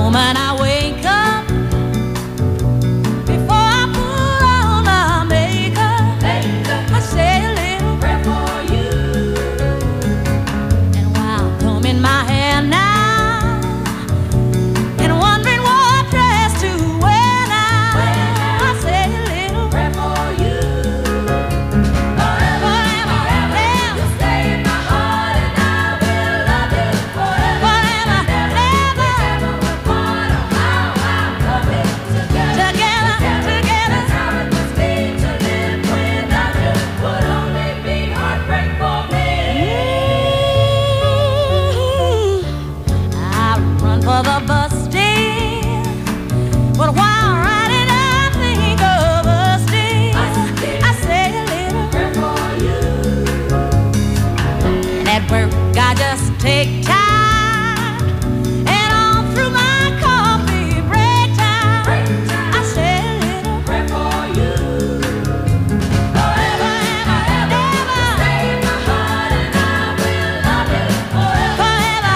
moment I wake up, before I put on my makeup, I say a little prayer for you. And while combing my hair now, and wondering what dress to wear now, I say a little prayer for you. Forever, forever, you stay in my heart, and I will love you forever. For the bus stand, but while riding I think of us still. I say a little prayer for you. And at work I just take time, and all through my coffee break time, I say a little prayer for you. Forever and ever, stay in my heart, and I will love you forever.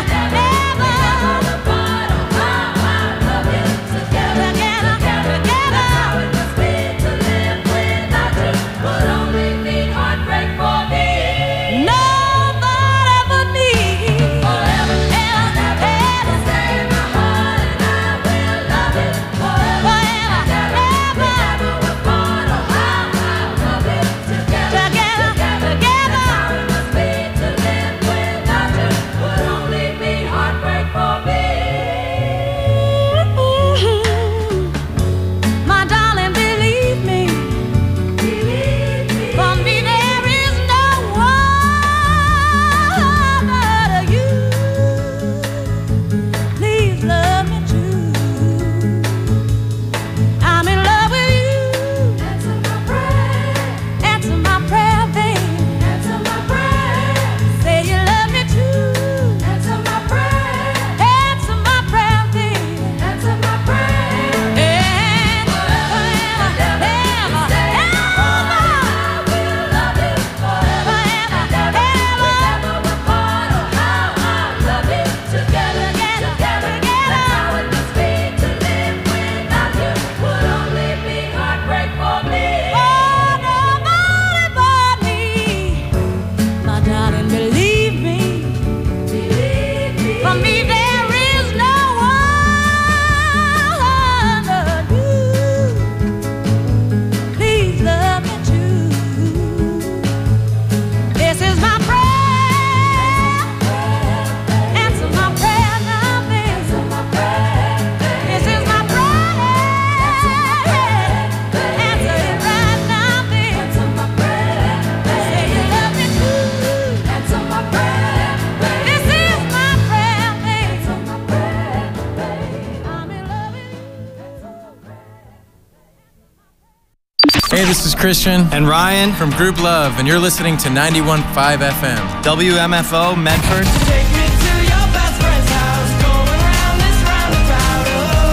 Hey, this is Christian and Ryan from Group Love, and you're listening to 91.5 FM. WMFO, Medford. Take me to your best friend's house, going around this roundabout,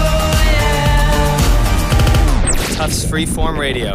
oh yeah. Tufts Freeform Radio.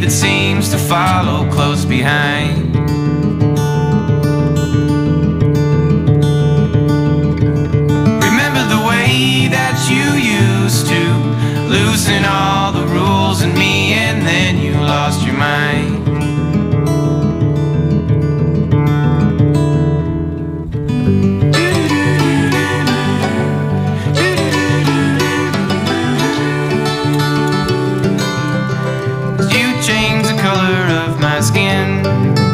that seems to follow close behind. Remember the way that you used to loosen all the rules in me, and then you lost your mind. Skin.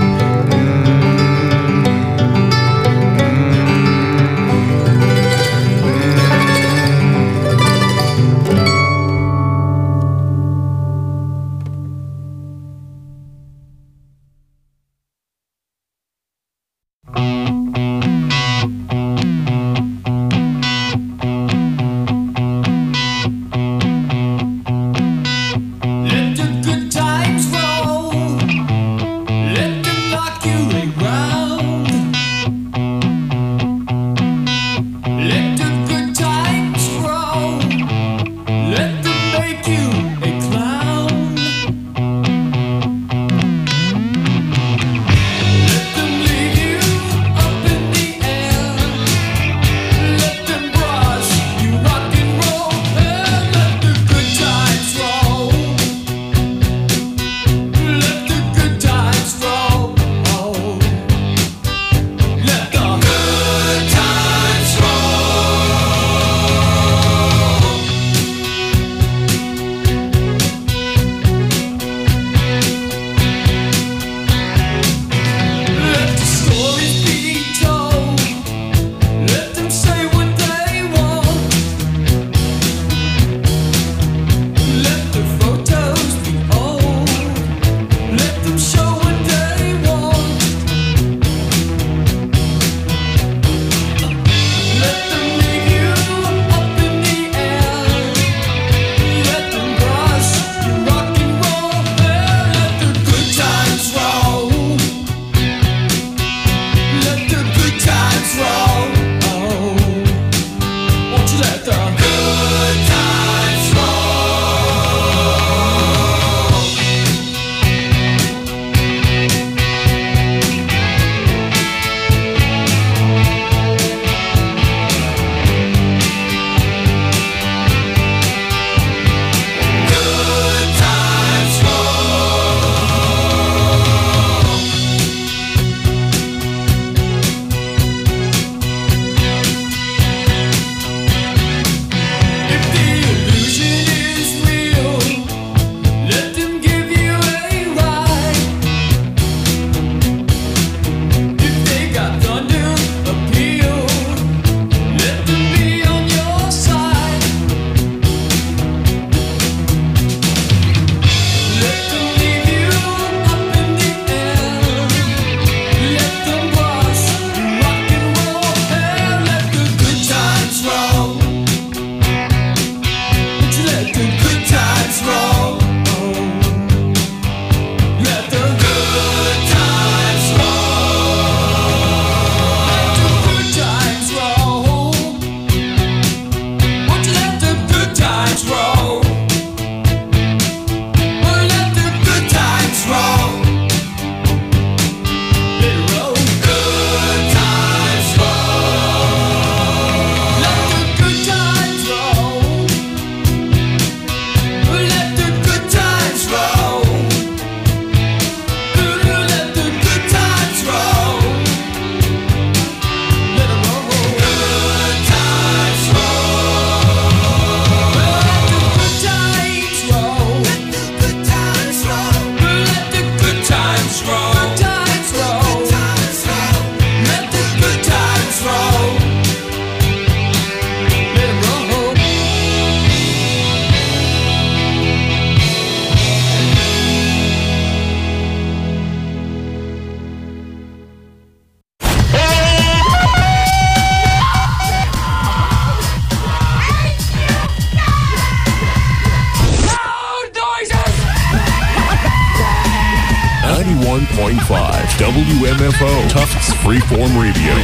WMFO, Tufts Freeform Radio.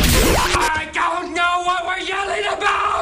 I don't know what we're yelling about!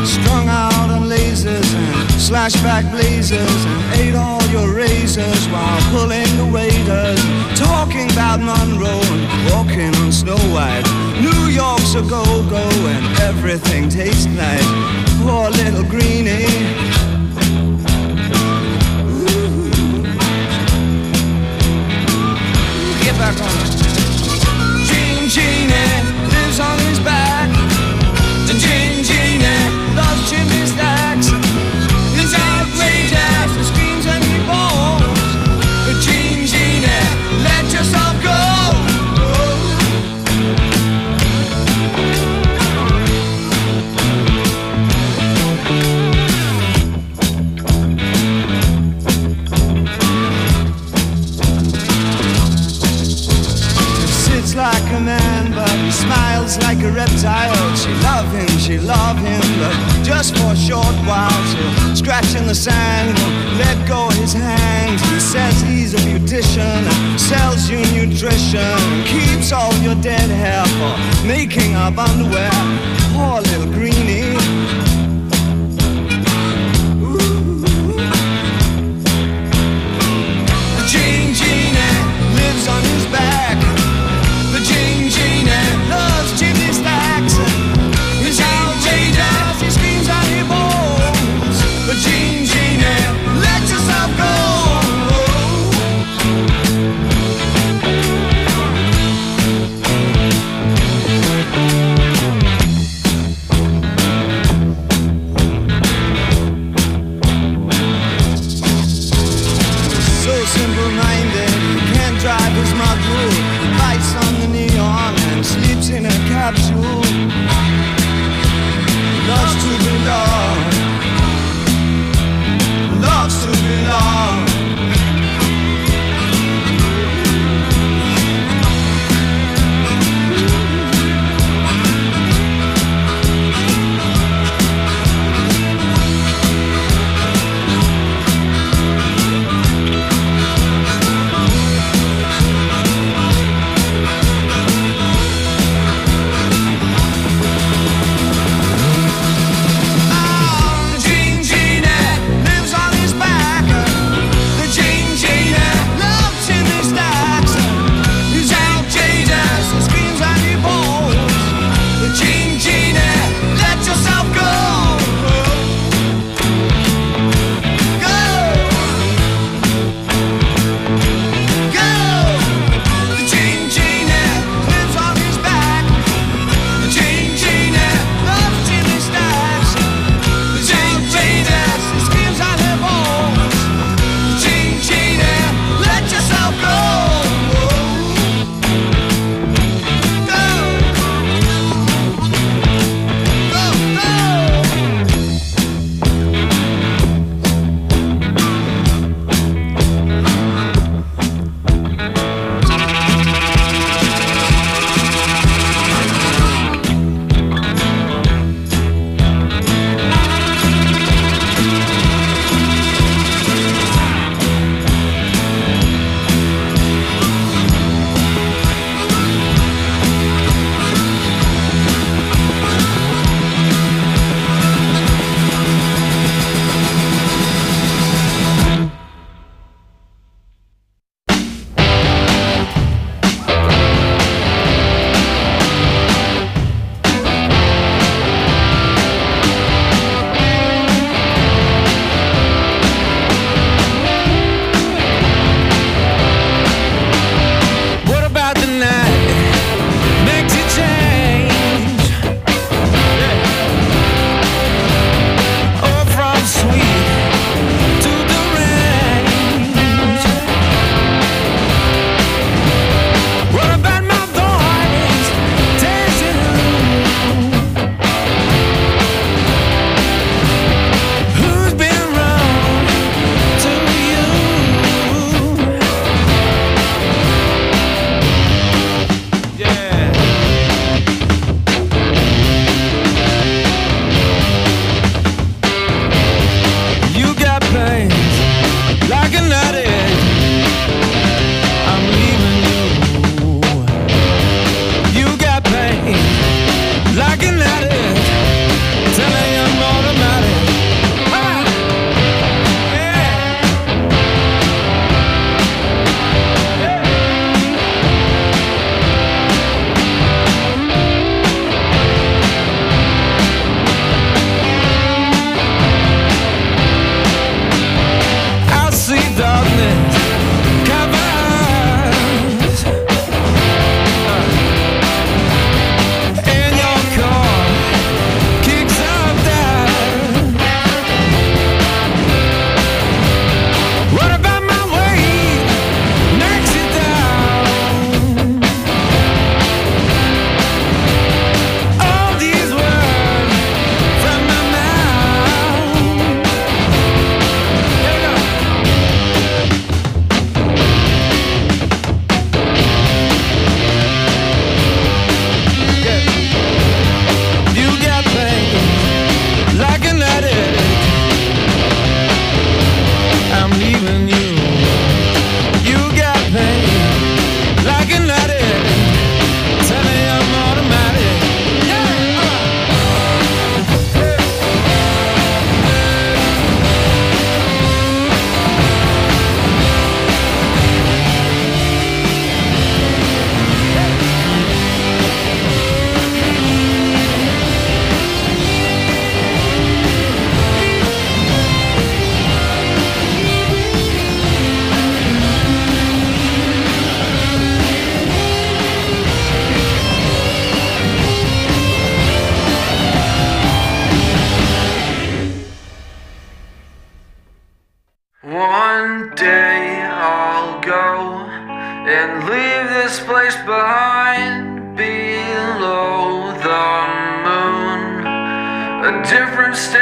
strung out on lasers and slashback blazers, and ate all your razors while pulling the waiters, talking about Monroe and walking on Snow White. New York's a go-go and everything tastes nice. Poor little greenie. Get back on it. Gene Genie lives on his back. The Gene Genie loves chimney stacks. He's outrageous and screams and he bones. The Gene Genie, let yourself go. Like a man, but he smiles like a reptile. She love him, but just for a short while. She'll scratch in the sand, won't let go of his hand. He says he's a beautician and sells you nutrition, and keeps all your dead hair for making up underwear. Poor little greenie. The Gene Genie lives on his back. The Gene Genie loves chimney stacks. He's outrageous, he screams and he moans. The Gene Genie, let yourself go. So simple-minded, he can't drive his muggle. Lights on the neon and sleeps in a capsule. Loves to belong. Loves to belong.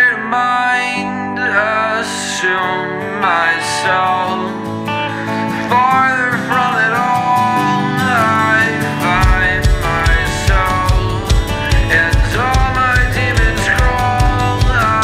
state of mind, assume myself farther from it all. I find myself as all my demons crawl.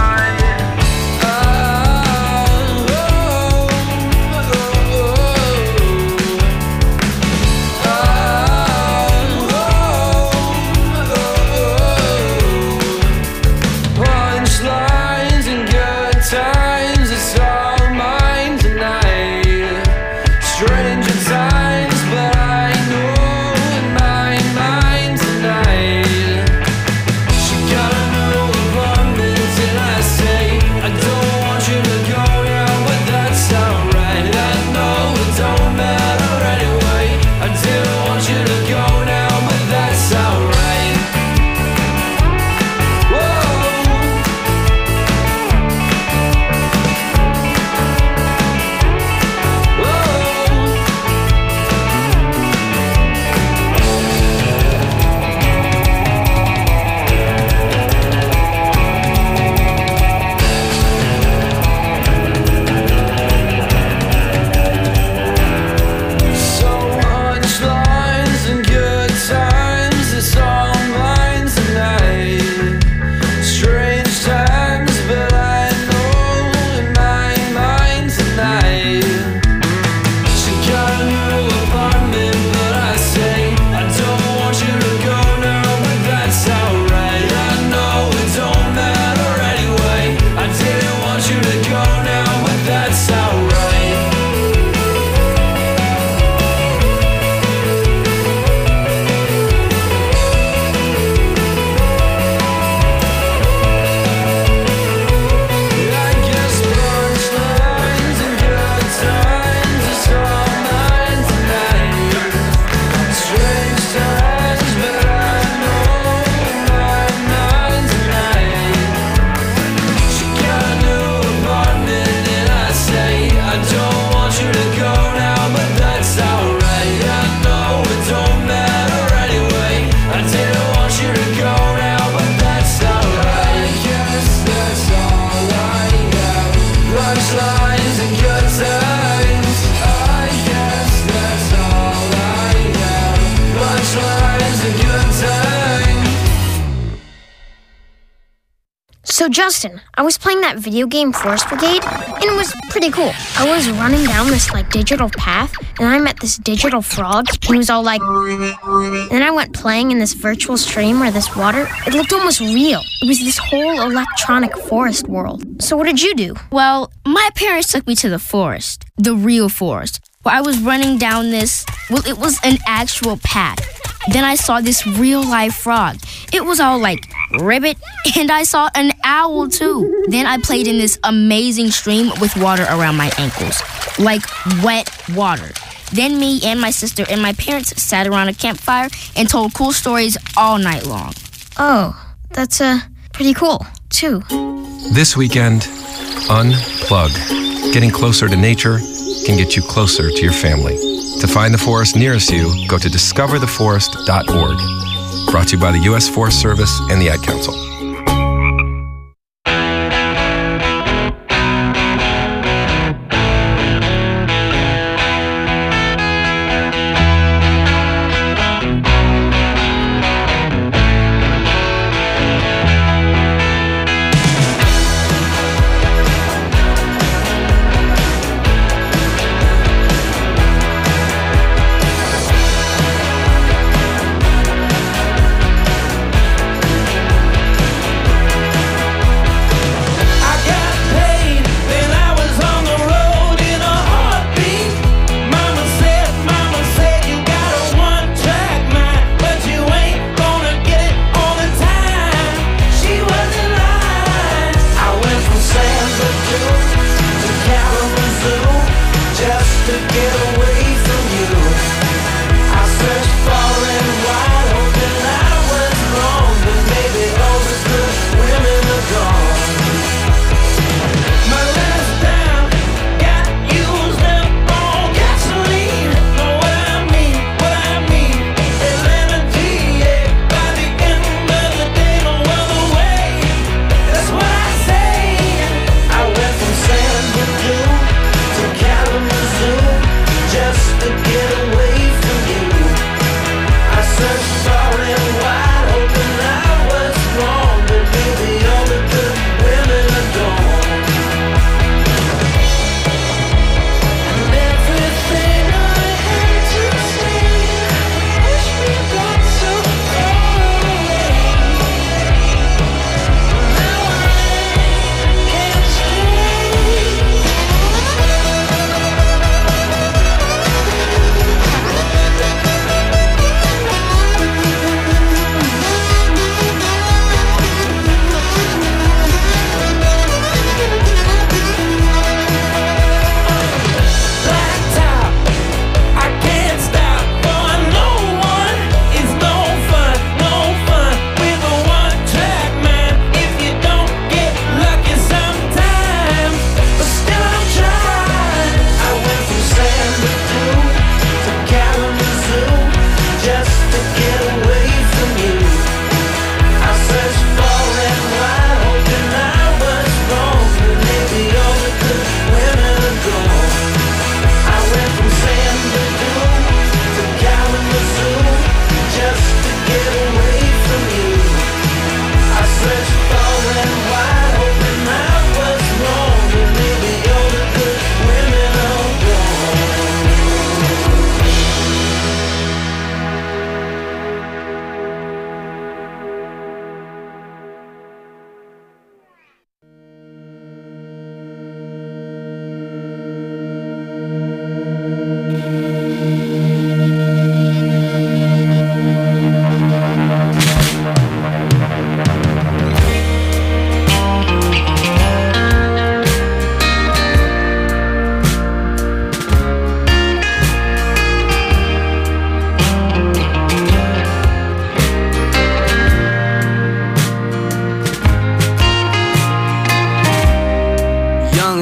Punchlines and good times, it's all mine tonight. Stranger times, but I know in my mind tonight. She got a new apartment and I say I don't want you to go now, but that's alright. I know it don't matter anyway. I didn't want you to go now, but that's alright. Whoa. So much lines and good times, it's all mine tonight. Strange times, but I know in my mind tonight. She got a new apartment, but I say I don't want you to go now, but that's alright. I know it don't matter anyway. I didn't want you to go now, but that's alright. I guess punchlines and good times, it's all mine tonight. Strange times, but I know in my mind tonight. She got a new apartment and I say I don't want you to go now, but that's alright. I know it don't matter anyway. I didn't want you to go now, but that's alright. I guess that's all I have. Punchlines and good times. I guess that's all I have. Punchlines and good times. So Justin, I was playing that video game Forest Brigade, and it was pretty cool. I was running down this digital path, and I met this digital frog, and he was all like, and then I went playing in this virtual stream where this water, it looked almost real. It was this whole electronic forest world. So what did you do? Well, my parents took me to the forest, the real forest, where I was running down this, well, it was an actual path. Then I saw this real-life frog. It was all like ribbit, and I saw an owl too. Then I played in this amazing stream with water around my ankles, like wet water. Then me and my sister and my parents sat around a campfire and told cool stories all night long. Oh, that's pretty cool, too. This weekend, unplug. Getting closer to nature can get you closer to your family. To find the forest nearest you, go to discovertheforest.org. Brought to you by the U.S. Forest Service and the Ad Council.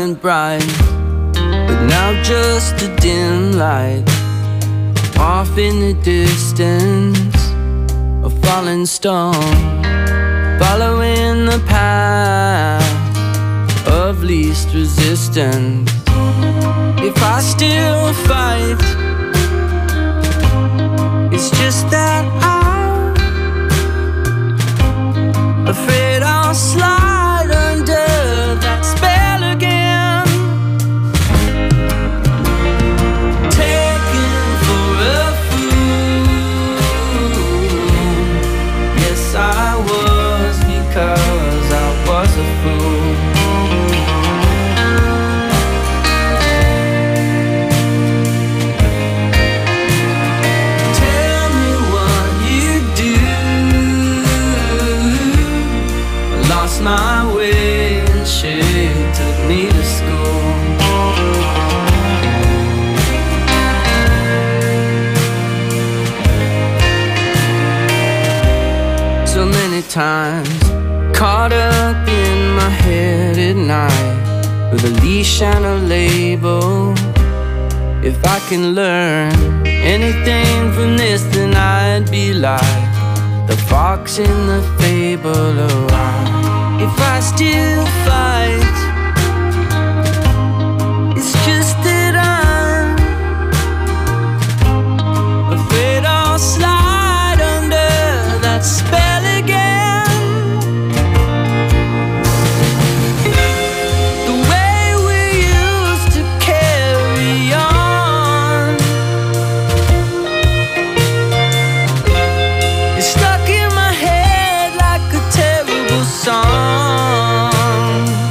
burned bright, but now just a dim light. Off in the distance, a falling stone, following the path of least resistance. If I still fight, it's just that I'm afraid I'll slide under that spell again. Taken for a fool. Yes, I was, because I was a fool. Tell me what you do. I lost my way and she took me to school. So many times, caught up in my head at night, with a leash and a label. If I can learn anything from this, then I'd be like the fox in the fable. Oh, if I still fight, it's just that I'm afraid I'll slide under that spell again. The way we used to carry on is stuck in my head like a terrible song.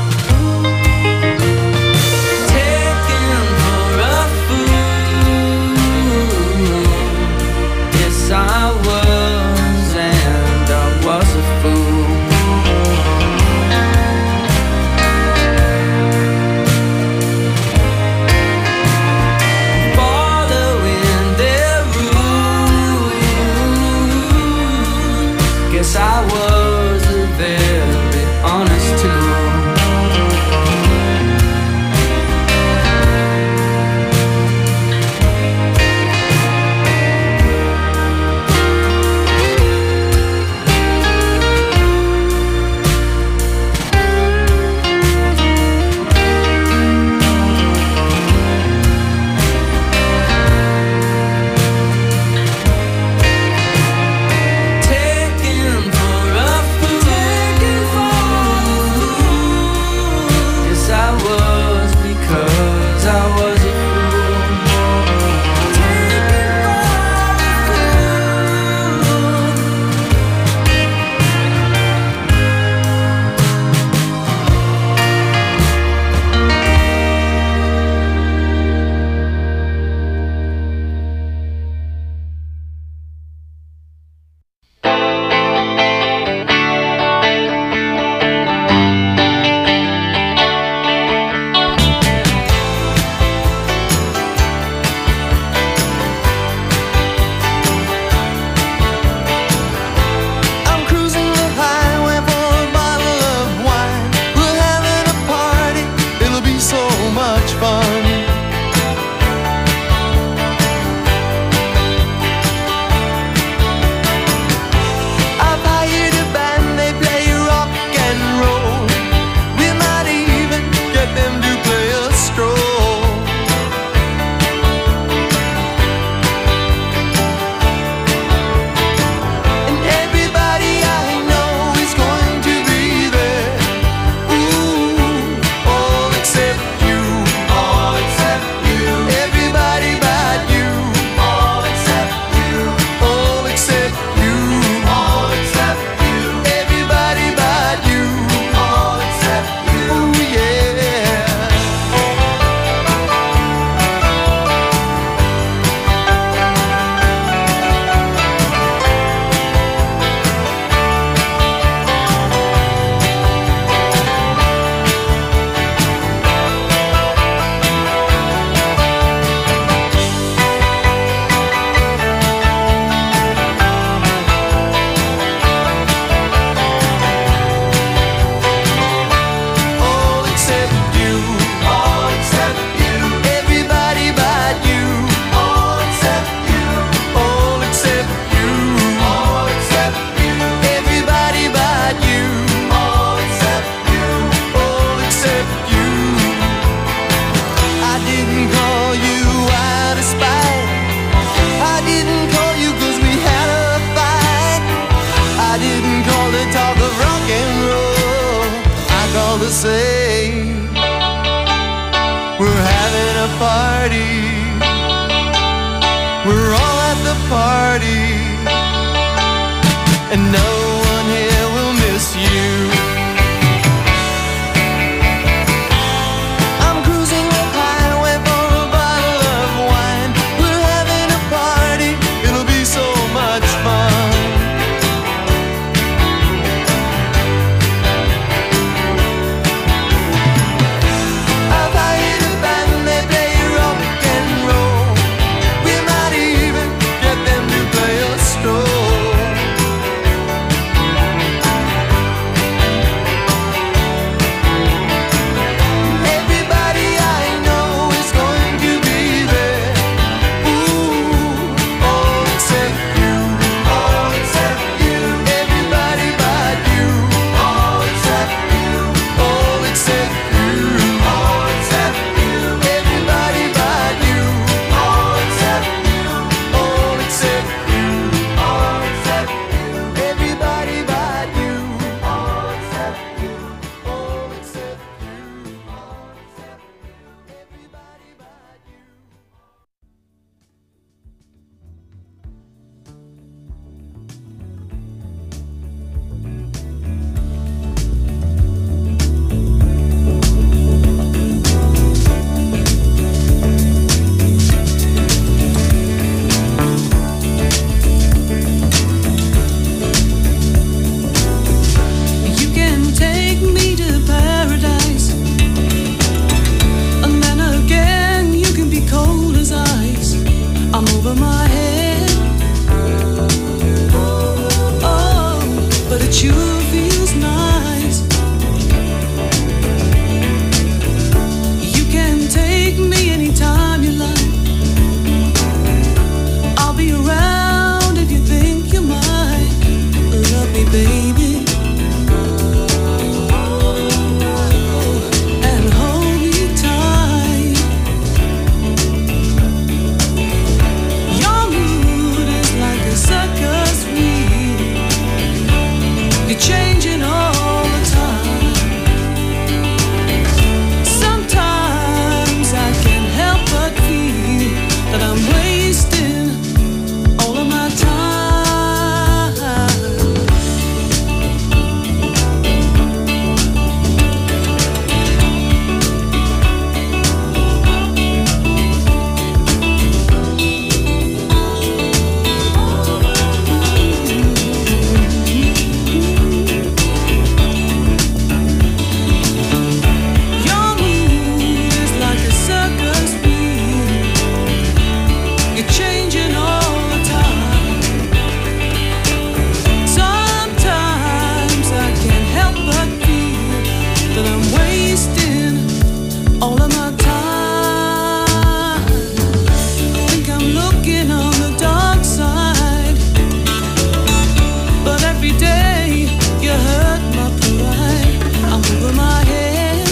say we're having a party. We're all at the party, and no one here will miss you. I'm cruising up highway for a bottle of wine. We're having a party, it'll be so much fun. I've hired a band, they play rock and roll. We might even get them to play a stroll. Everybody I know is going to be there. Ooh, all except you. All except you. Everybody but you. All except you. All except you. All except you. Everybody but you. All except you. All except you. All except you. Everybody but you. All except you. All except you. All except you. Everybody but you. You can take me to paradise, and then again you can be cold as ice. I'm over my head. Oh, but it sure feels nice. You can take me anytime you like. I'll be around if you think you might love me, baby. And hold me tight. Your mood is like a circus wheel. You're changing all the time. Sometimes I can't help but feel that I'm wasting all of my time. Your mood is like a circus wheel. You're changing all the time. Sometimes I can't help but feel that I'm wasting all of my time. I think I'm looking on the dark side, but every day you hurt my pride. I'm over my head.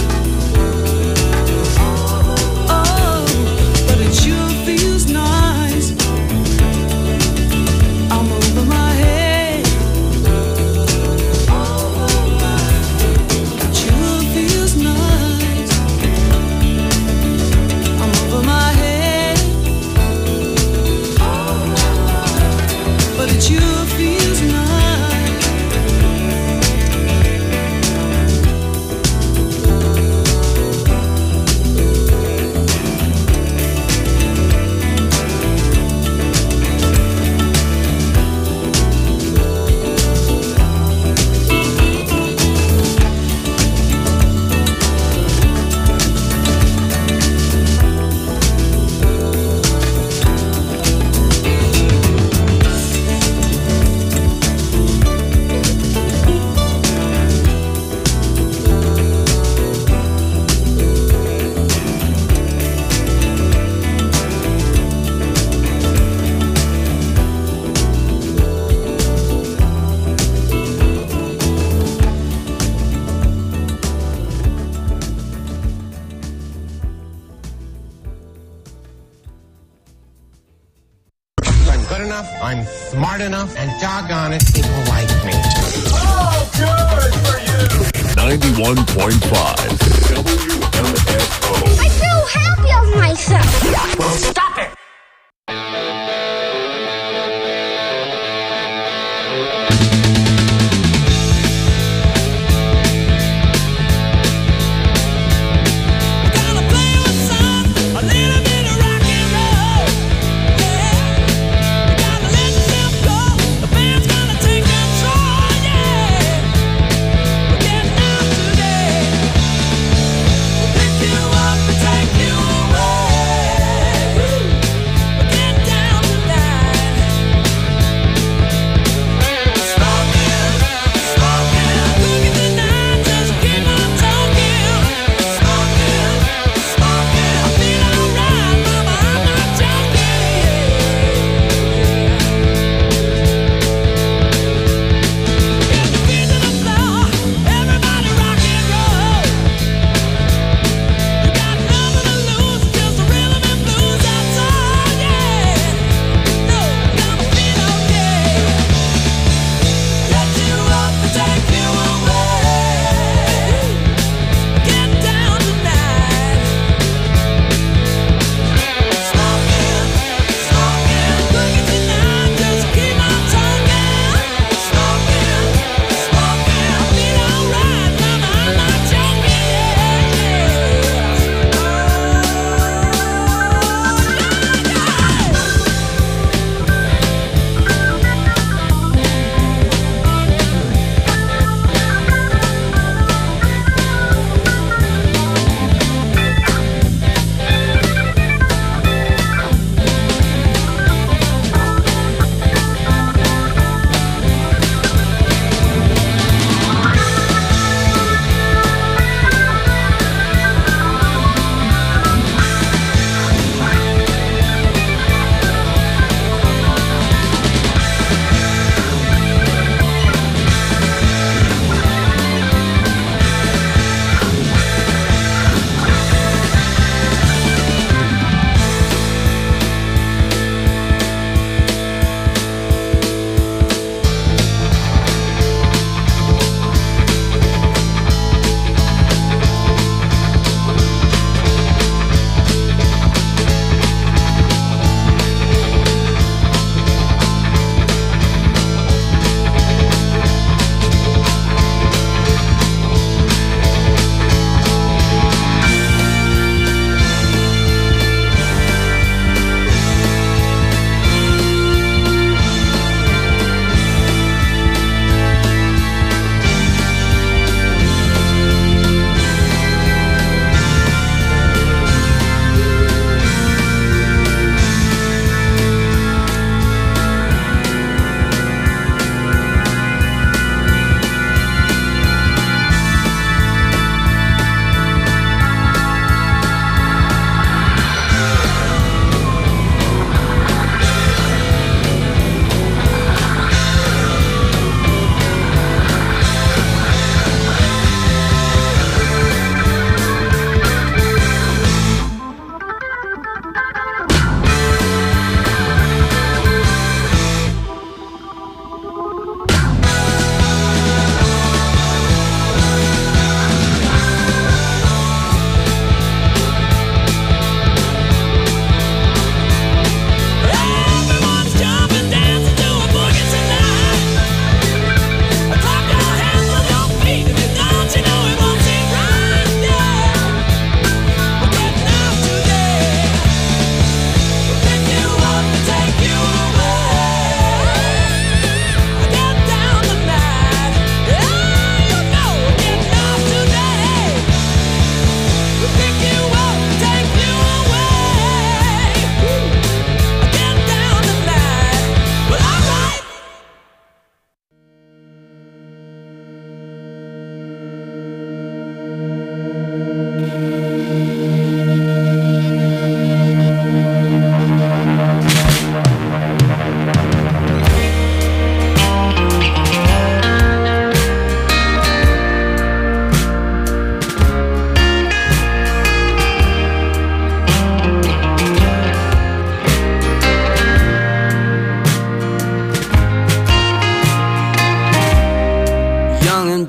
Oh, but it sure feels nice. I'm over my head. It sure feels nice. I'm over my head. But it sure feels nice. I'm good enough, I'm smart enough, and doggone it, people like me. Oh, good for you. 91.5 WMFO. I feel happy of myself. Well, stop it! Take you away.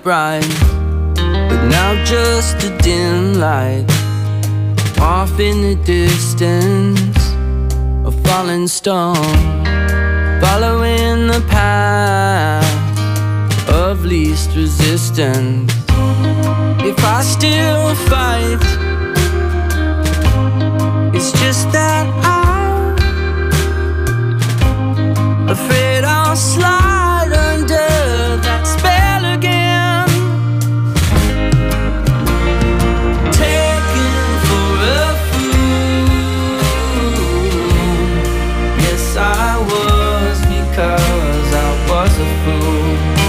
bright, but now just a dim light. Off in the distance, a falling stone, following the path of least resistance. If I still fight, it's just that I'm afraid I'll slide under that spell again. Taken for a fool. Yes, I was, because I was a fool.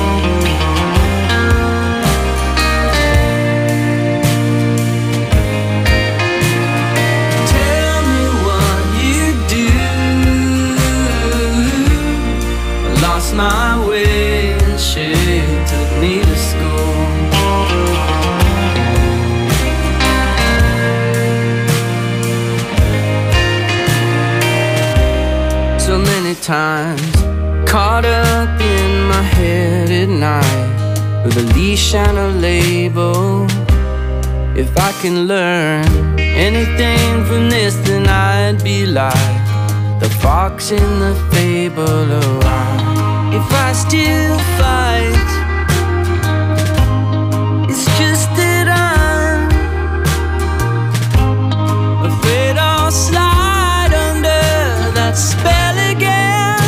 Tell me what you do. I lost my way and she took me to school. So many times caught up in my head at night with a leash and a label. If I can learn anything from this, then I'd be like the fox in the fable. Oh, if I still fight, it's just that I'm afraid I'll slide under that spell again.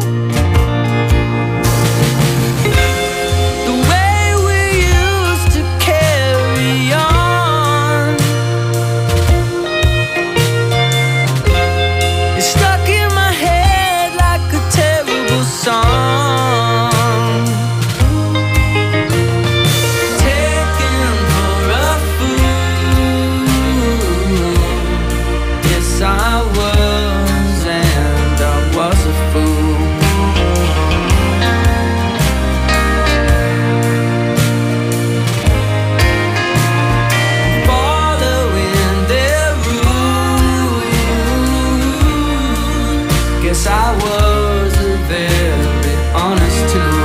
The way we used to carry on is stuck in my head like a terrible song. Taken for a fool. Yes, I was, and I was a fool. Following their rules. Guess I was a very honest tool.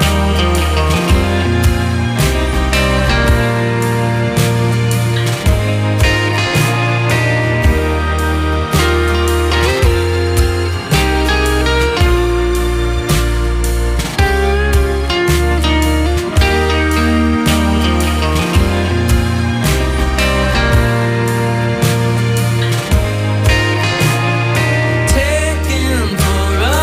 Taken for a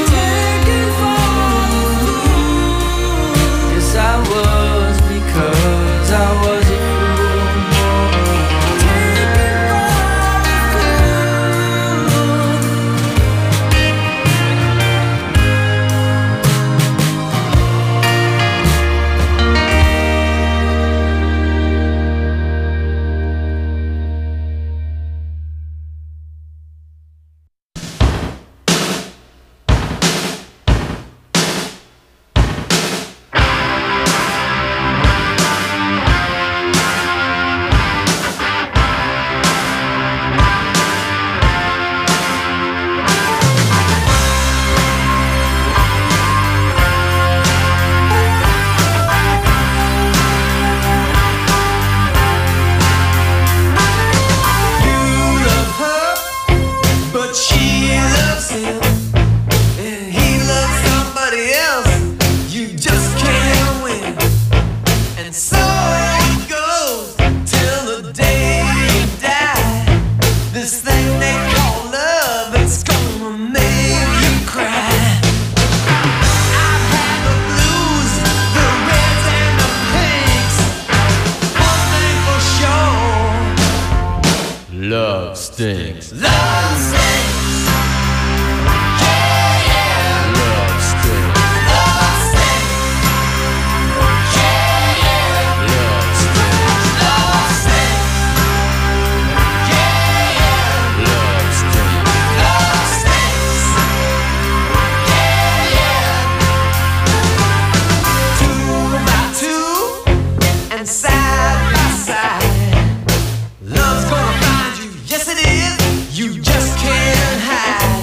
fool. Yes, I was, because I was a fool. Taken for a fool. You love her, but she loves him, and he loves somebody else. You just can't win, and so it goes till the day you die. This thing they call love, it's gonna make you cry. I've had the blues, the reds and the pinks. One thing for sure, love stinks. Love stinks. Yeah, yeah. Love stinks. Love stinks. Yeah, yeah. Love stinks. Love stinks. Yeah, yeah. Love stinks. Love stinks. Yeah, yeah. 2 by 2 and side by side. Love's gonna find you, yes it is. You just can't hide.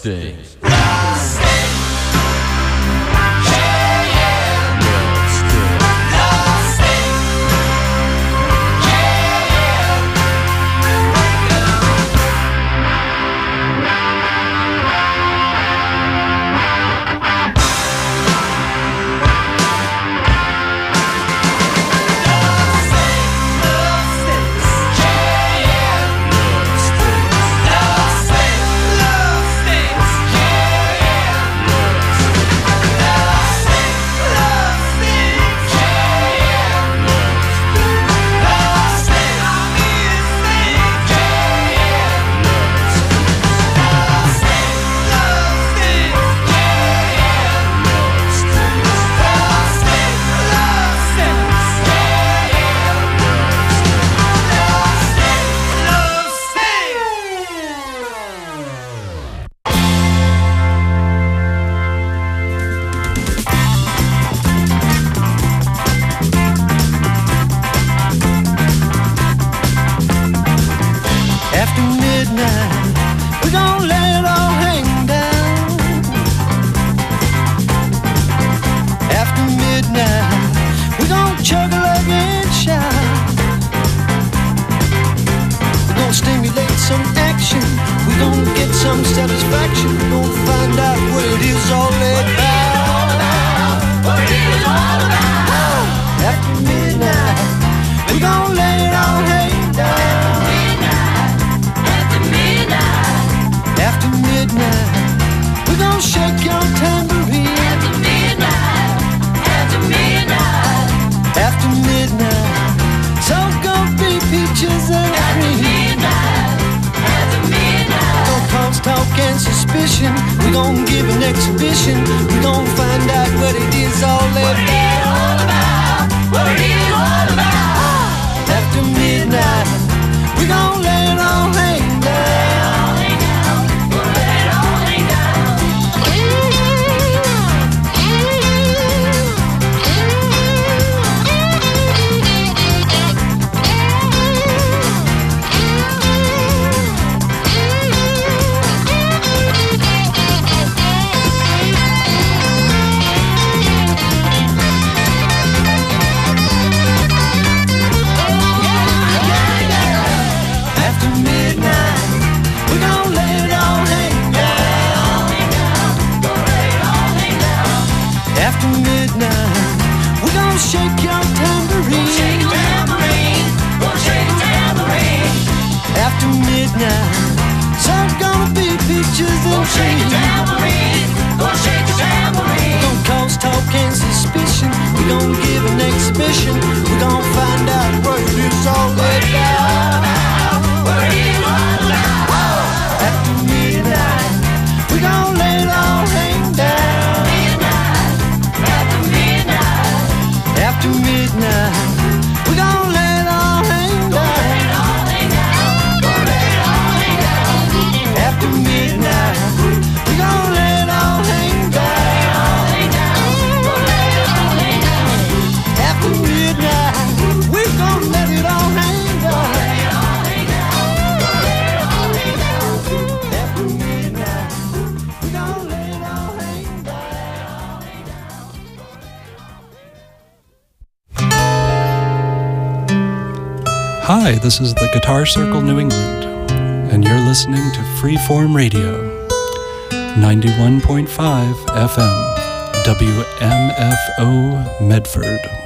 stings. Hi, this is the Guitar Circle New England, and you're listening to Freeform Radio, 91.5 FM, WMFO Medford.